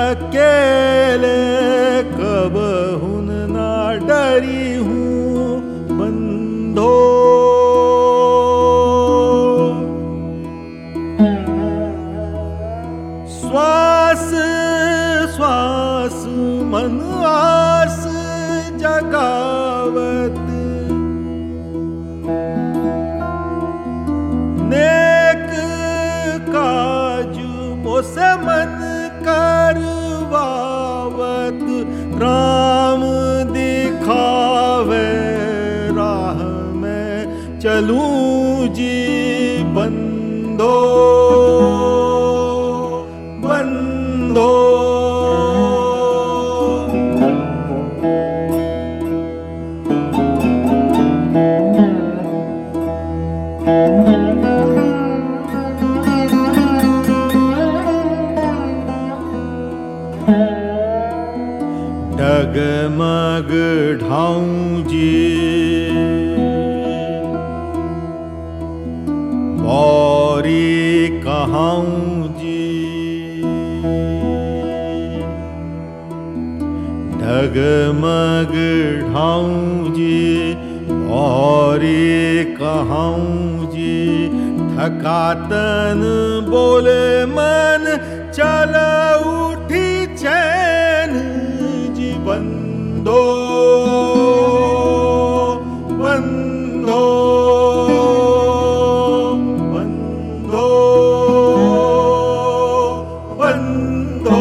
अकेले कबहू ना डरी हूँ बंधो। श्वास श्वास मन आस जगावत, नेक काज मोसे मन करवावत। राम दिखावे राह में चलूं जी बंधो बंधो। डगमग ढाऊं जी बौरी कहाऊं जी। डगमग ढाऊं जी बौरी कहाऊं जी। थका तन बोले मन चल उठी चैन जी बंधो बंधो बंधो बंधो।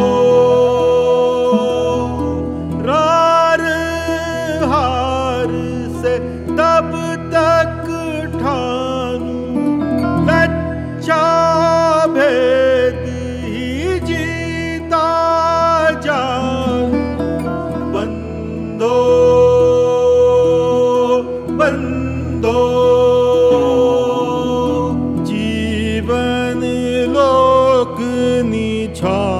रार हार से तब तक ठानूं लज्जा भेद ही जीता जानूं बंधो बंधो। जीवन लोक निछा